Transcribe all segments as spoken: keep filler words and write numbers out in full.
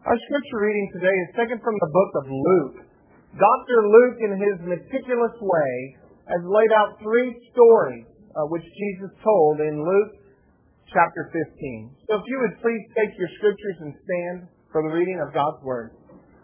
Our scripture reading today is taken from the book of Luke. Doctor Luke, in his meticulous way, has laid out three stories uh, which Jesus told in Luke chapter fifteen. So if you would please take your scriptures and stand for the reading of God's Word.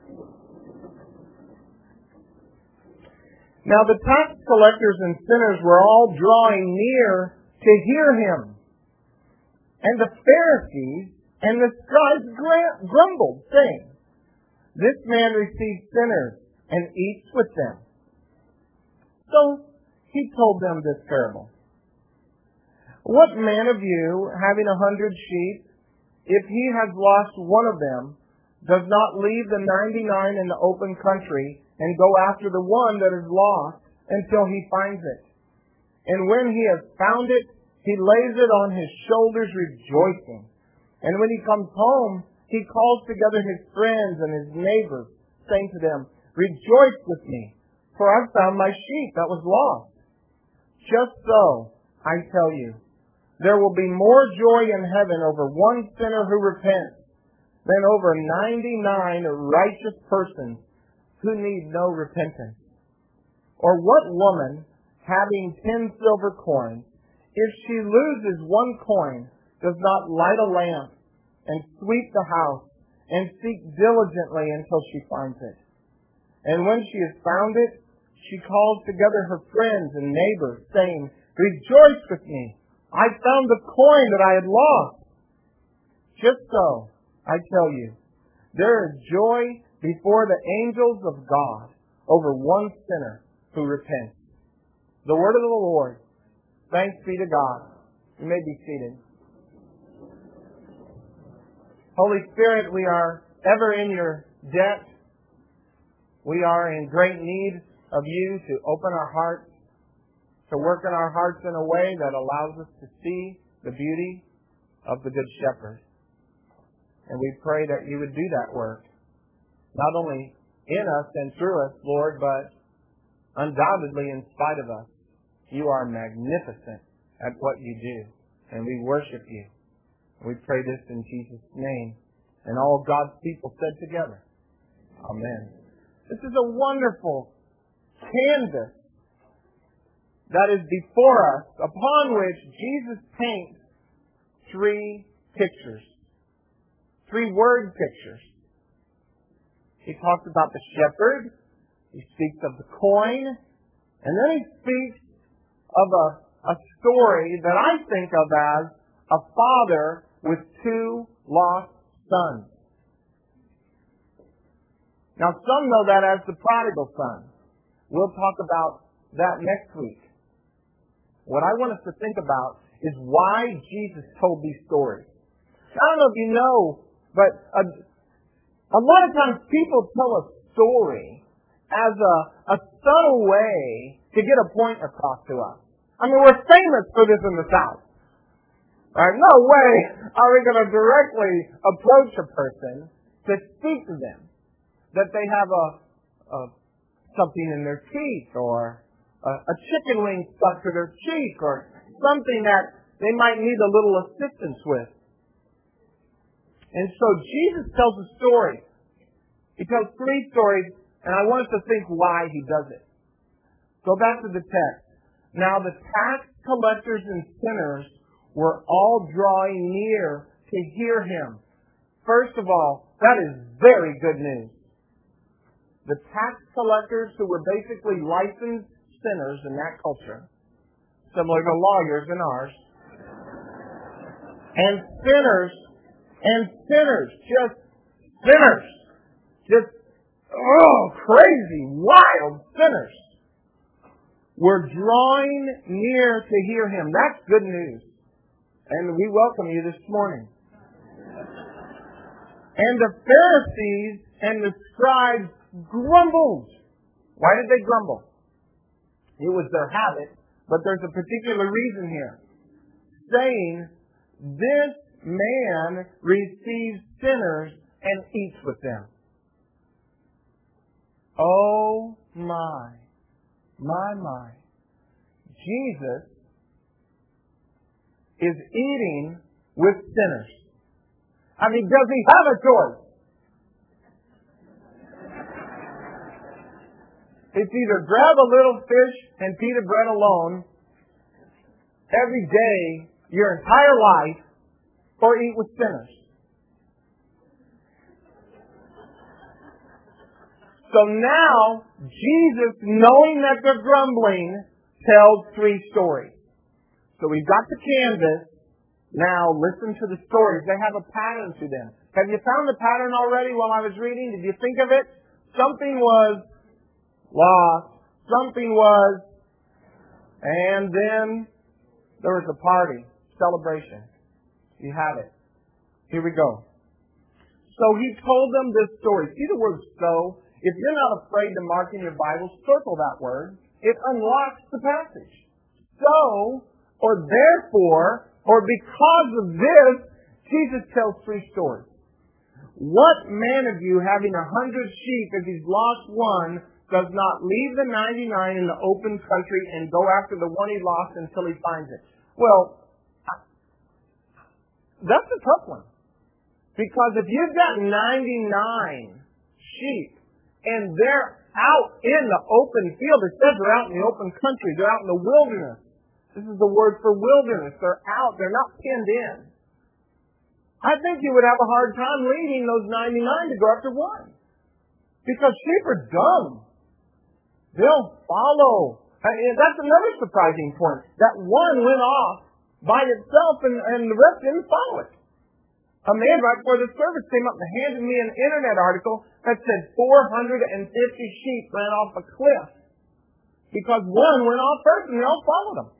Now the tax collectors and sinners were all drawing near to hear him. And the Pharisees and the scribes grumbled, saying, "This man receives sinners and eats with them." So he told them this parable. "What man of you, having a hundred sheep, if he has lost one of them, does not leave the ninety-nine in the open country and go after the one that is lost until he finds it? And when he has found it, he lays it on his shoulders rejoicing. And when he comes home, he calls together his friends and his neighbors, saying to them, 'Rejoice with me, for I've found my sheep that was lost.' Just so, I tell you, there will be more joy in heaven over one sinner who repents than over ninety-nine righteous persons who need no repentance. Or what woman, having ten silver coins, if she loses one coin, does not light a lamp and sweep the house and seek diligently until she finds it? And when she has found it, she calls together her friends and neighbors, saying, 'Rejoice with me, I found the coin that I had lost.' Just so, I tell you, there is joy before the angels of God over one sinner who repents." The word of the Lord. Thanks be to God. You may be seated. Holy Spirit, we are ever in your debt. We are in great need of you to open our hearts, to work in our hearts in a way that allows us to see the beauty of the Good Shepherd. And we pray that you would do that work, not only in us and through us, Lord, but undoubtedly in spite of us. You are magnificent at what you do, and we worship you. We pray this in Jesus' name. And all God's people said together, Amen. This is a wonderful canvas that is before us, upon which Jesus paints three pictures, three word pictures. He talks about the shepherd, he speaks of the coin, and then he speaks of a, a story that I think of as a father with two lost sons. Now, some know that as the prodigal son. We'll talk about that next week. What I want us to think about is why Jesus told these stories. I don't know if you know, but a, a lot of times people tell a story as a, a subtle way to get a point across to us. I mean, we're famous for this in the South. Right? No way are we going to directly approach a person to speak to them that they have a, a something in their teeth, or a, a chicken wing stuck to their cheek, or something that they might need a little assistance with. And so Jesus tells a story. He tells three stories, and I want us to think why he does it. Go back to the text. Now the tax collectors and sinners were all drawing near to hear him. First of all, that is very good news. The tax collectors, who were basically licensed sinners in that culture, similar to lawyers in ours, and sinners, and sinners, just sinners, just, oh, crazy, wild sinners, were drawing near to hear him. That's good news. And we welcome you this morning. And the Pharisees and the scribes grumbled. Why did they grumble? It was their habit, but there's a particular reason here. Saying, "This man receives sinners and eats with them." Oh my, my, my. Jesus is eating with sinners. I mean, does he have a choice? It's either grab a little fish and pita bread alone every day, your entire life, or eat with sinners. So now, Jesus, knowing that they're grumbling, tells three stories. So we've got the canvas. Now listen to the stories. They have a pattern to them. Have you found the pattern already while I was reading? Did you think of it? Something was lost. Something was. And then there was a party. Celebration. You have it. Here we go. So he told them this story. See the word so? If you're not afraid to mark in your Bible, circle that word. It unlocks the passage. So, or therefore, or because of this, Jesus tells three stories. What man of you, having a hundred sheep, if he's lost one, does not leave the ninety-nine in the open country and go after the one he lost until he finds it? Well, that's a tough one. Because if you've got ninety-nine sheep, and they're out in the open field. It says they're out in the open country. They're out in the wilderness. This is the word for wilderness. They're out. They're not pinned in. I think you would have a hard time leading those ninety-nine to go after one. Because sheep are dumb. They'll follow. And that's another surprising point. That one went off by itself and, and the rest didn't follow it. A man right before the service came up and handed me an internet article that said four hundred fifty sheep ran off a cliff because one went off first and they all followed him.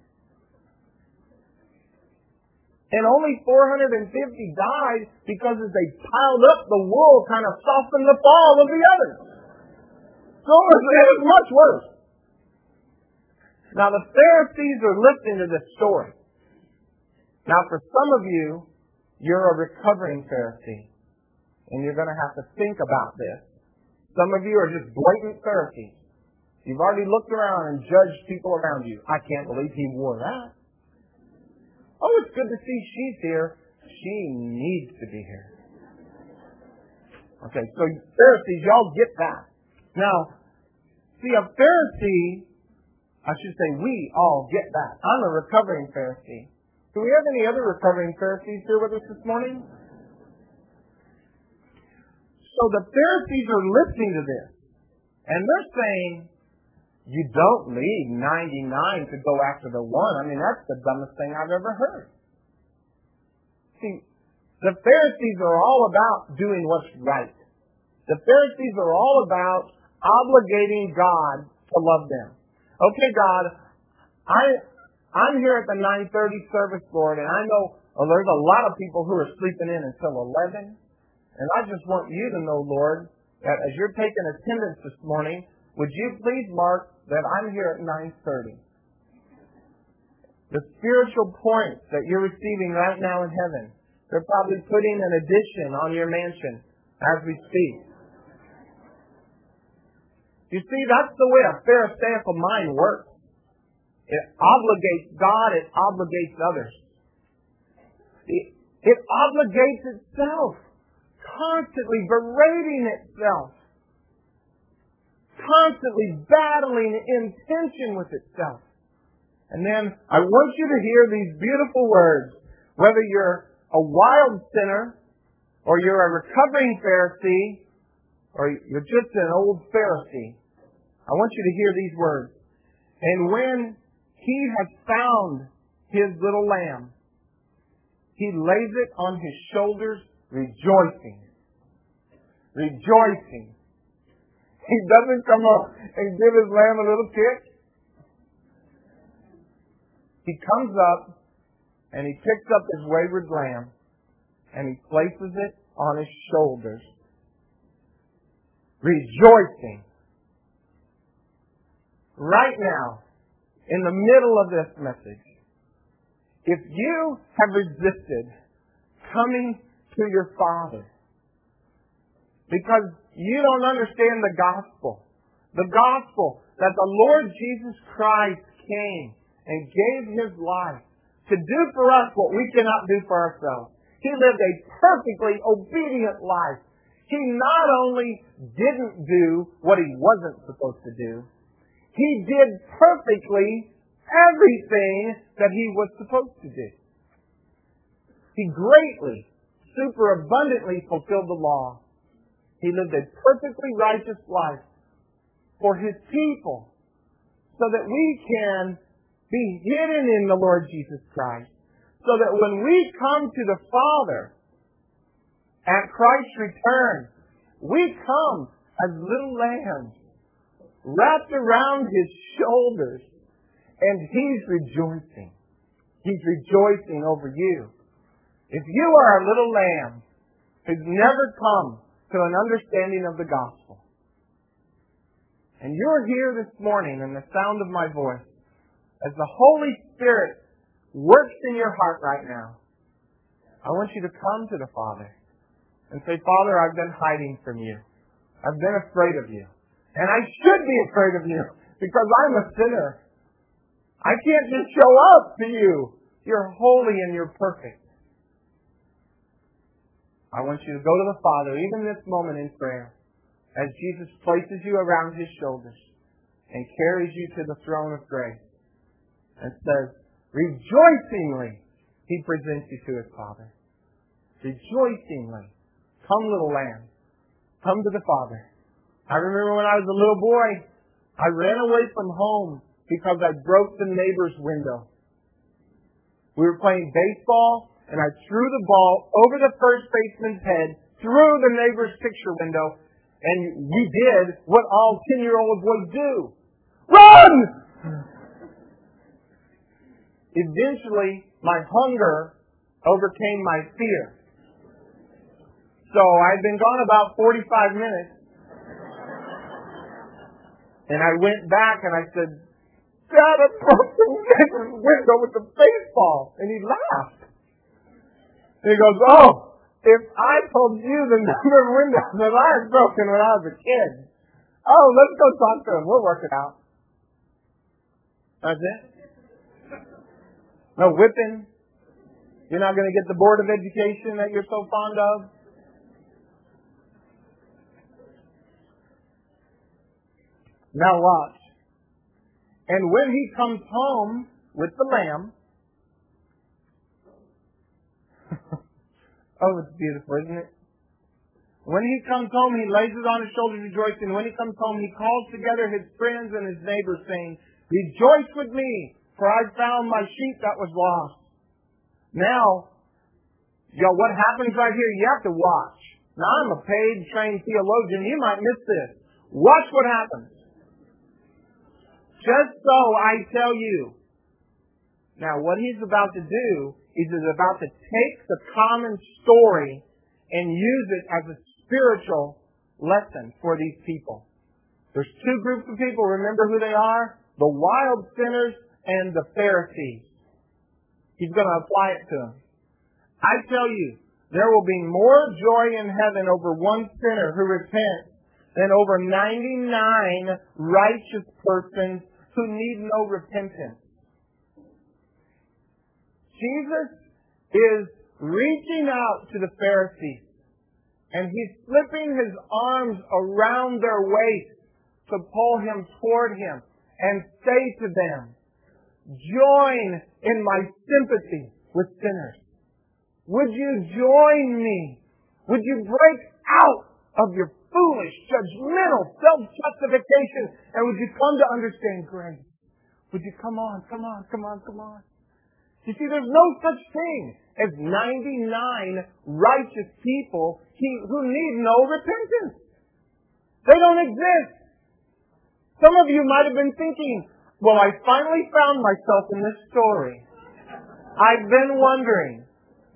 And only four hundred fifty died because as they piled up, the wool kind of softened the fall of the others. So it was, it was much worse. Now the Pharisees are listening to this story. Now for some of you, you're a recovering Pharisee. And you're going to have to think about this. Some of you are just blatant Pharisees. You've already looked around and judged people around you. I can't believe he wore that. Oh, it's good to see she's here. She needs to be here. Okay, so Pharisees, y'all get that. Now, see, a Pharisee, I should say we all get that. I'm a recovering Pharisee. Do we have any other recovering Pharisees here with us this morning? So the Pharisees are listening to this. And they're saying, you don't leave ninety-nine to go after the one. I mean, that's the dumbest thing I've ever heard. See, the Pharisees are all about doing what's right. The Pharisees are all about obligating God to love them. Okay, God, I... I'm here at the nine thirty service, Lord, and I know well, there's a lot of people who are sleeping in until eleven. And I just want you to know, Lord, that as you're taking attendance this morning, would you please mark that I'm here at nine thirty? The spiritual points that you're receiving right now in heaven, they're probably putting an addition on your mansion as we speak. You see, that's the way a Pharisaical mind works. It obligates God, it obligates others. It, it obligates itself, constantly berating itself, constantly battling in tension with itself. And then I want you to hear these beautiful words, whether you're a wild sinner, or you're a recovering Pharisee, or you're just an old Pharisee. I want you to hear these words. And when he has found his little lamb, he lays it on his shoulders, rejoicing. Rejoicing. He doesn't come up and give his lamb a little kick. He comes up and he picks up his wayward lamb and he places it on his shoulders, rejoicing. Right now, in the middle of this message, if you have resisted coming to your Father because you don't understand the gospel, the gospel that the Lord Jesus Christ came and gave His life to do for us what we cannot do for ourselves. He lived a perfectly obedient life. He not only didn't do what He wasn't supposed to do, He did perfectly everything that He was supposed to do. He greatly, superabundantly fulfilled the law. He lived a perfectly righteous life for His people so that we can be hidden in the Lord Jesus Christ. So that when we come to the Father at Christ's return, we come as little lambs wrapped around His shoulders, and He's rejoicing. He's rejoicing over you. If you are a little lamb who's never come to an understanding of the gospel, and you're here this morning in the sound of my voice, as the Holy Spirit works in your heart right now, I want you to come to the Father and say, Father, I've been hiding from you. I've been afraid of you. And I should be afraid of you because I'm a sinner. I can't just show up to you. You're holy and you're perfect. I want you to go to the Father, even this moment in prayer, as Jesus places you around His shoulders and carries you to the throne of grace and says, rejoicingly, He presents you to His Father. Rejoicingly. Come, little lamb. Come to the Father. I remember when I was a little boy, I ran away from home because I broke the neighbor's window. We were playing baseball, and I threw the ball over the first baseman's head, through the neighbor's picture window, and we did what all ten-year-old boys do. Run! Eventually, my hunger overcame my fear. So I'd been gone about forty-five minutes. And I went back and I said, Dad, I broke the neighbor's window with the baseball. And he laughed. And he goes, oh, if I told you the number of windows that I had broken when I was a kid, oh, let's go talk to him. We'll work it out. That's it. No whipping. You're not going to get the Board of Education that you're so fond of. Now watch. And when he comes home with the lamb, oh, it's beautiful, isn't it? When he comes home, he lays it on his shoulders, rejoicing. When he comes home, he calls together his friends and his neighbors, saying, rejoice with me, for I found my sheep that was lost. Now, yo, what happens right here? You have to watch. Now, I'm a paid, trained theologian. You might miss this. Watch what happens. Just so I tell you. Now, what he's about to do is he's about to take the common story and use it as a spiritual lesson for these people. There's two groups of people. Remember who they are? The wild sinners and the Pharisees. He's going to apply it to them. I tell you, there will be more joy in heaven over one sinner who repents than over ninety-nine righteous persons who need no repentance. Jesus is reaching out to the Pharisees, and He's slipping His arms around their waist to pull him toward Him and say to them, join in my sympathy with sinners. Would you join me? Would you break out of your foolish, judgmental self-justification, and would you come to understand grace? Would you come on, come on, come on, come on? You see, there's no such thing as ninety-nine righteous people who need no repentance. They don't exist. Some of you might have been thinking, well, I finally found myself in this story. I've been wondering.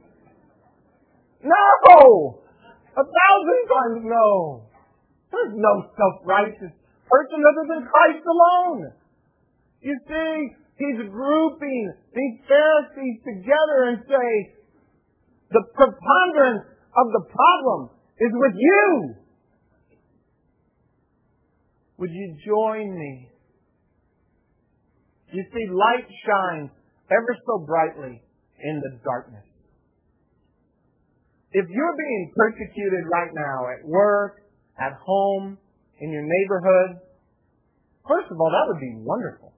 No! A thousand times no. There's no self-righteous person other than Christ alone. You see, He's grouping these Pharisees together and say, the preponderance of the problem is with you. Would you join me? You see, light shines ever so brightly in the darkness. If you're being persecuted right now at work, at home, in your neighborhood, First of all, that would be wonderful.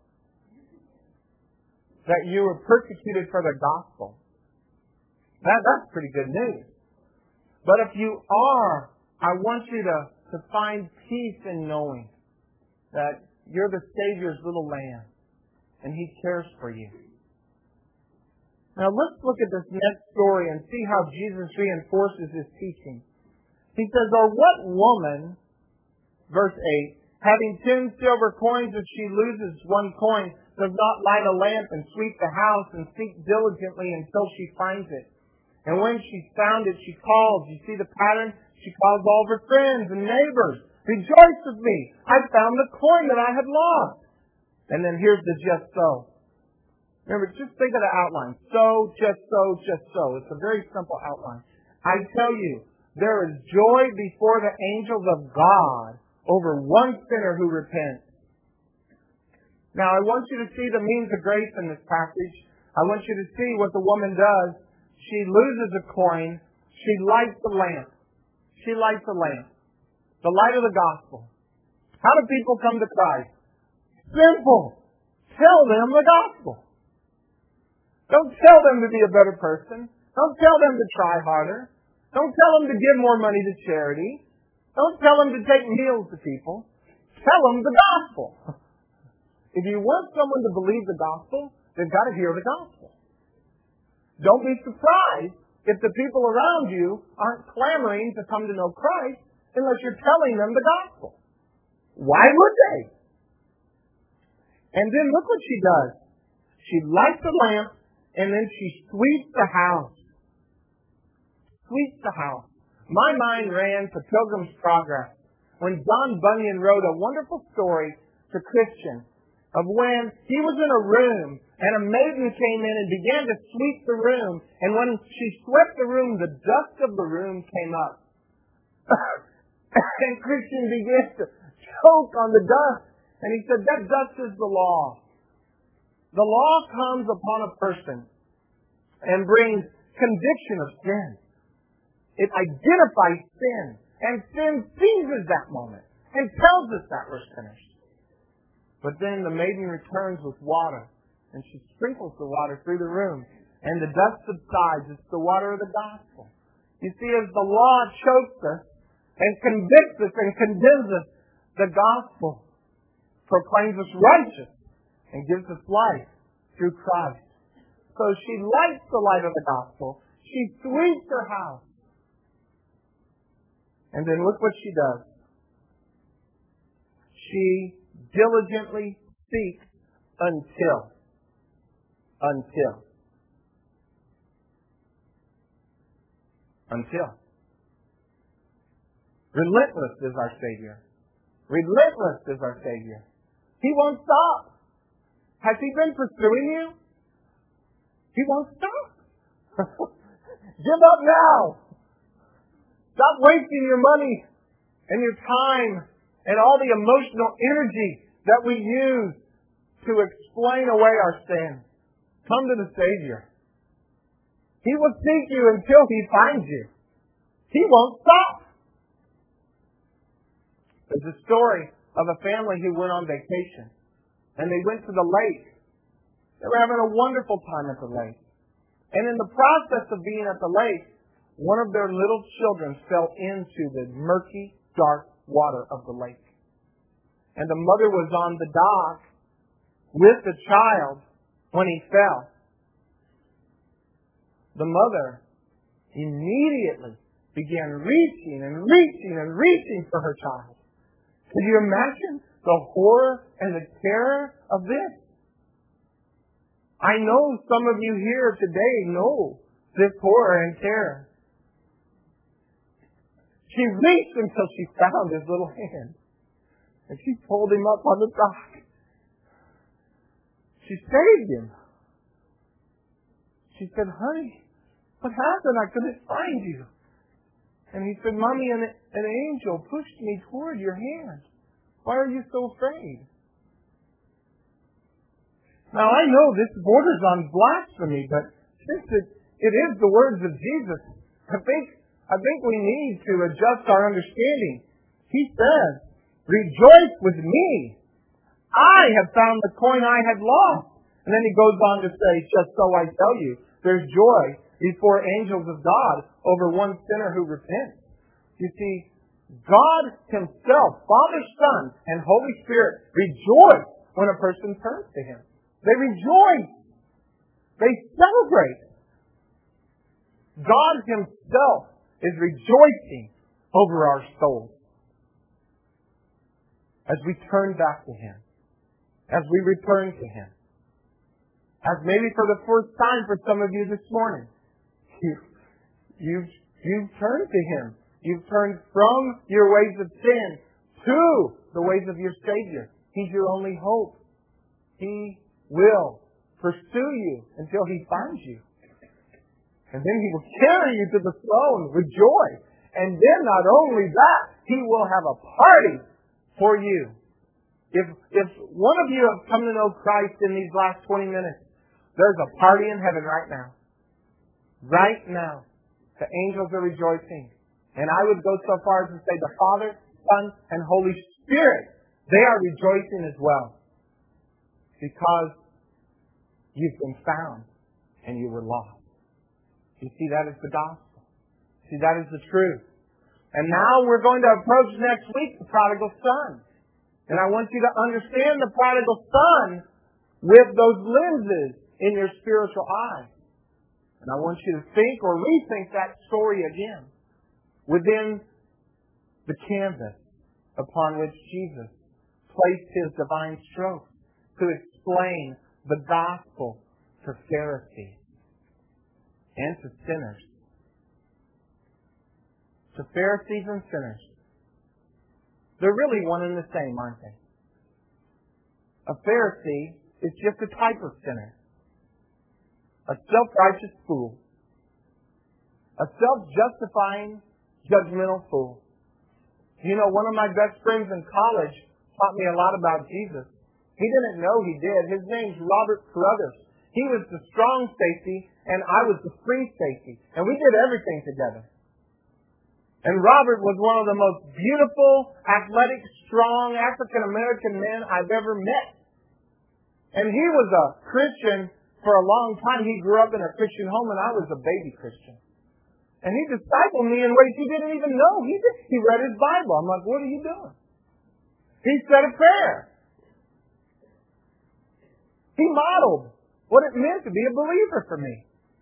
That you were persecuted for the gospel. That, that's pretty good news. But if you are, I want you to, to find peace in knowing that you're the Savior's little lamb and He cares for you. Now let's look at this next story and see how Jesus reinforces His teaching. He says, or what woman, verse eight, having ten silver coins, if she loses one coin, does not light a lamp and sweep the house and seek diligently until she finds it. And when she's found it, she calls. You see the pattern? She calls all of her friends and neighbors. Rejoice with me. I found the coin that I had lost. And then here's the just so. Remember, just think of the outline. So, just so, just so. It's a very simple outline. I tell you, there is joy before the angels of God over one sinner who repents. Now, I want you to see the means of grace in this passage. I want you to see what the woman does. She loses a coin. She lights the lamp. She lights the lamp. The light of the gospel. How do people come to Christ? Simple. Tell them the gospel. Don't tell them to be a better person. Don't tell them to try harder. Don't tell them to give more money to charity. Don't tell them to take meals to people. Tell them the gospel. If you want someone to believe the gospel, they've got to hear the gospel. Don't be surprised if the people around you aren't clamoring to come to know Christ unless you're telling them the gospel. Why would they? And then look what she does. She lights the lamp and then she sweeps the house. Sweeps the house. My mind ran to Pilgrim's Progress when John Bunyan wrote a wonderful story to Christians of when he was in a room and a maiden came in and began to sweep the room. And when she swept the room, the dust of the room came up. And Christian began to choke on the dust. And he said, that dust is the law. The law comes upon a person and brings conviction of sin. It identifies sin. And sin seizes that moment and tells us that we're sinners. But then the maiden returns with water, and she sprinkles the water through the room, and the dust subsides. It's the water of the gospel. You see, as the law chokes us and convicts us and condemns us, the gospel proclaims us righteous and gives us life through Christ. So she lights the light of the gospel. She sweeps her house. And then look what she does. She diligently seeks until. Until. Until. Relentless is our Savior. Relentless is our Savior. He won't stop. Has He been pursuing you? He won't stop. Give up now. Stop wasting your money and your time and all the emotional energy that we use to explain away our sin. Come to the Savior. He will seek you until He finds you. He won't stop. There's a story of a family who went on vacation. And they went to the lake. They were having a wonderful time at the lake. And in the process of being at the lake, one of their little children fell into the murky, dark water of the lake. And the mother was on the dock with the child when he fell. The mother immediately began reaching and reaching and reaching for her child. Can you imagine the horror and the terror of this? I know some of you here today know this horror and terror. She reached until she found his little hand. And she pulled him up on the dock. She saved him. She said, honey, what happened? I couldn't find you. And he said, Mommy, an, an angel pushed me toward your hand. Why are you so afraid? Now, I know this borders on blasphemy, but since it, it is the words of Jesus, I think, I think we need to adjust our understanding. He says, rejoice with me. I have found the coin I had lost. And then he goes on to say, just so I tell you, there's joy before angels of God over one sinner who repents. You see, God Himself, Father, Son, and Holy Spirit rejoice when a person turns to Him. They rejoice. They celebrate. God Himself is rejoicing over our souls as we turn back to Him, as we return to Him. As maybe for the first time for some of you this morning, you, you've, you've turned to Him. You've turned from your ways of sin to the ways of your Savior. He's your only hope. He will pursue you until He finds you. And then He will carry you to the throne with joy. And then not only that, He will have a party for you. If, if one of you have come to know Christ in these last twenty minutes, there's a party in heaven right now. Right now. The angels are rejoicing. And I would go so far as to say the Father, Son, and Holy Spirit, they are rejoicing as well. Because you've been found and you were lost. You see, that is the gospel. See, that is the truth. And now we're going to approach next week the prodigal son. And I want you to understand the prodigal son with those lenses in your spiritual eyes. And I want you to think or rethink that story again within the canvas upon which Jesus placed His divine strokes to explain the gospel to Pharisees and to sinners. To Pharisees and sinners. They're really one and the same, aren't they? A Pharisee is just a type of sinner. A self-righteous fool. A self-justifying, judgmental fool. You know, one of my best friends in college taught me a lot about Jesus. He didn't know he did. His name's Robert Carruthers. He was the strong Stacy, and I was the free Stacy. And we did everything together. And Robert was one of the most beautiful, athletic, strong African-American men I've ever met. And he was a Christian for a long time. He grew up in a Christian home, and I was a baby Christian. And he discipled me in ways he didn't even know. He did. He read his Bible. I'm like, what are you doing? He said a prayer. He modeled what it meant to be a believer for me.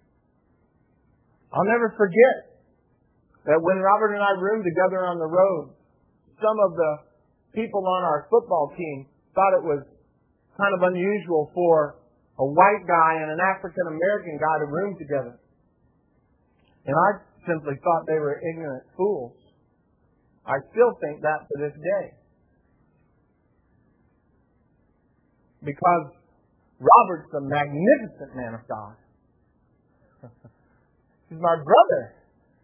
I'll never forget that when Robert and I roomed together on the road, some of the people on our football team thought it was kind of unusual for a white guy and an African-American guy to room together. And I simply thought they were ignorant fools. I still think that to this day. Because Robert's a magnificent man of God. He's my brother.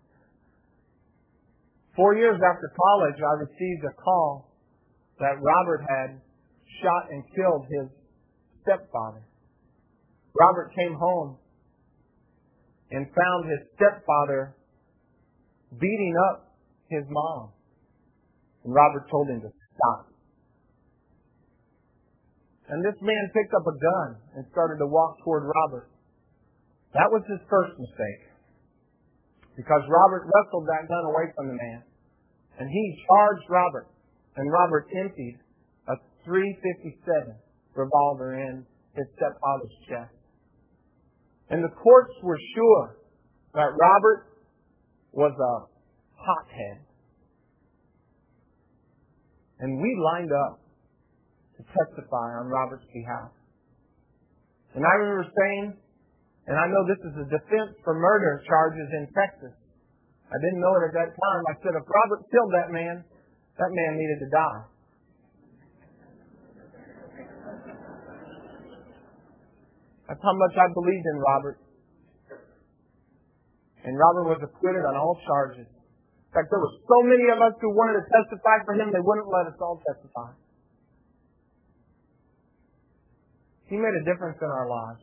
Four years after college, I received a call that Robert had shot and killed his stepfather. Robert came home and found his stepfather beating up his mom. And Robert told him to stop. And this man picked up a gun and started to walk toward Robert. That was his first mistake. Because Robert wrestled that gun away from the man. And he charged Robert. And Robert emptied a three fifty-seven revolver in his stepfather's chest. And the courts were sure that Robert was a hothead. And we lined up to testify on Robert's behalf. And I remember saying, and I know this is a defense for murder charges in Texas. I didn't know it at that time. I said, if Robert killed that man, that man needed to die. That's how much I believed in Robert. And Robert was acquitted on all charges. In fact, there were so many of us who wanted to testify for him, they wouldn't let us all testify. He made a difference in our lives.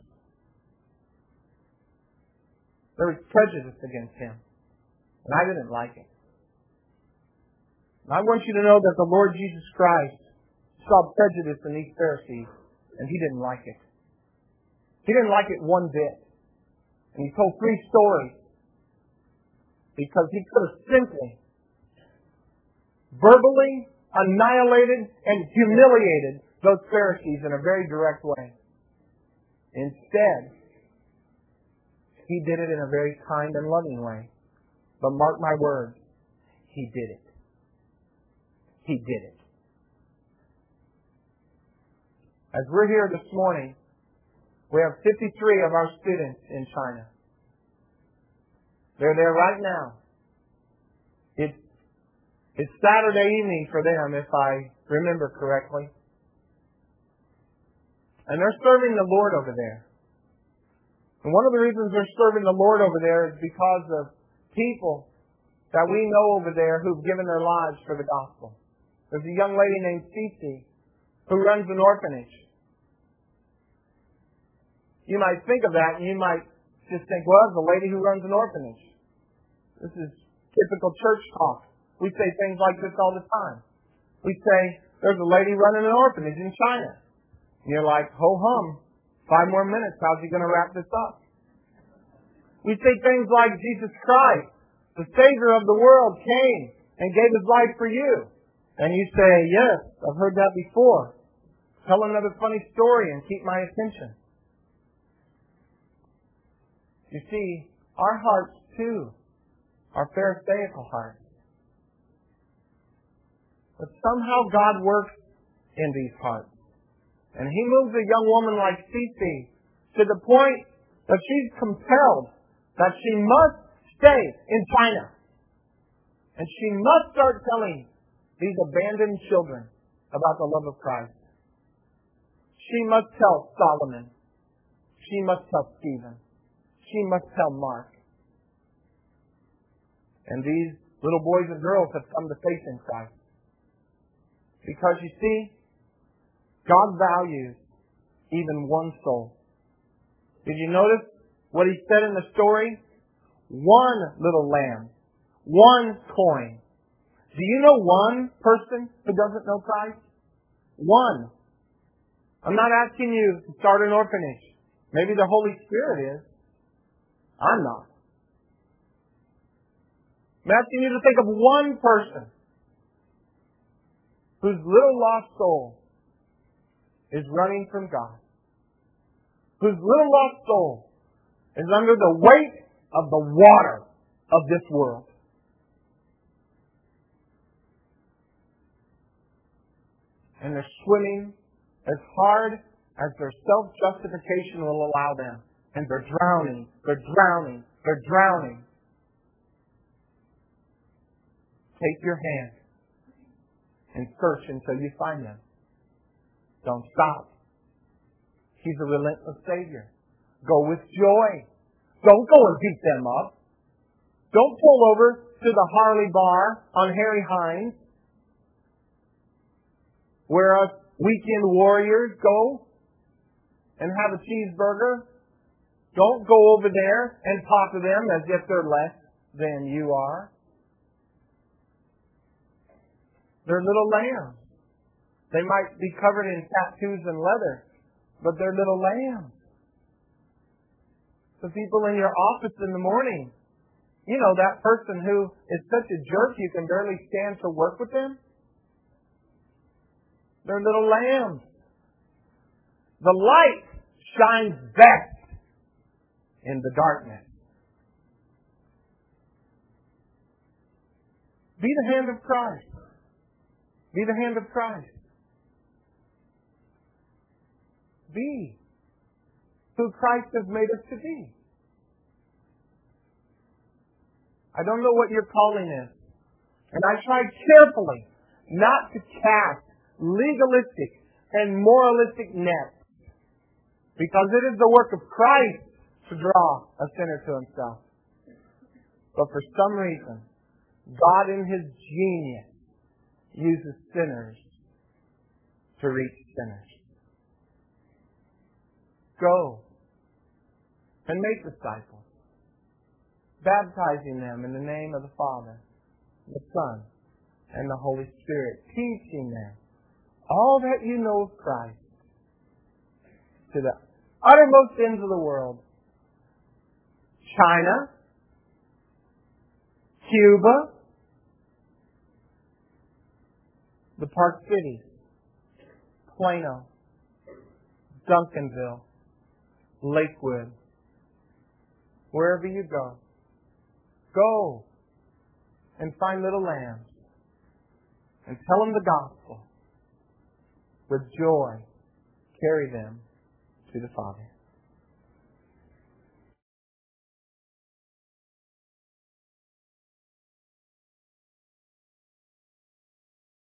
There was prejudice against him. And I didn't like it. And I want you to know that the Lord Jesus Christ saw prejudice in these Pharisees, and he didn't like it. He didn't like it one bit. And he told three stories because he could have simply verbally annihilated and humiliated those Pharisees in a very direct way. Instead, he did it in a very kind and loving way. But mark my words, he did it. He did it. As we're here this morning, we have fifty-three of our students in China. They're there right now. It's, it's Saturday evening for them, if I remember correctly. And they're serving the Lord over there. And one of the reasons they're serving the Lord over there is because of people that we know over there who've given their lives for the gospel. There's a young lady named Cece who runs an orphanage. You might think of that and you might just think, well, it's a lady who runs an orphanage. This is typical church talk. We say things like this all the time. We say, there's a lady running an orphanage in China. And you're like, ho hum, five more minutes, how's he going to wrap this up? We say things like, Jesus Christ, the Savior of the world, came and gave His life for you. And you say, yes, I've heard that before. Tell another funny story and keep my attention. You see, our hearts, too, are Pharisaical hearts. But somehow God works in these hearts. And He moves a young woman like Cece to the point that she's compelled that she must stay in China. And she must start telling these abandoned children about the love of Christ. She must tell Solomon. She must tell Stephen. She must tell Mark. And these little boys and girls have come to faith in Christ. Because you see, God values even one soul. Did you notice what He said in the story? One little lamb. One coin. Do you know one person who doesn't know Christ? One. I'm not asking you to start an orphanage. Maybe the Holy Spirit is. I'm not. I'm asking you to think of one person whose little lost soul is running from God. Whose little lost soul is under the weight of the water of this world. And they're swimming as hard as their self-justification will allow them. And they're drowning, they're drowning, they're drowning. Take your hand and search until you find them. Don't stop. He's a relentless Savior. Go with joy. Don't go and beat them up. Don't pull over to the Harley bar on Harry Hines, where us weekend warriors go and have a cheeseburger. Don't go over there and talk to them as if they're less than you are. They're little lambs. They might be covered in tattoos and leather, but they're little lambs. The people in your office in the morning, you know, that person who is such a jerk you can barely stand to work with them? They're little lambs. The light shines best in the darkness. Be the hand of Christ. Be the hand of Christ. Be who Christ has made us to be. I don't know what your calling is. And I try carefully not to cast legalistic and moralistic nets, because it is the work of Christ to draw a sinner to Himself. But for some reason, God in His genius uses sinners to reach sinners. Go and make disciples, baptizing them in the name of the Father, the Son, and the Holy Spirit, teaching them all that you know of Christ to the uttermost ends of the world. China, Cuba, the Park Cities, Plano, Duncanville, Lakewood, wherever you go, go and find little lambs and tell them the gospel. With joy, carry them to the Father.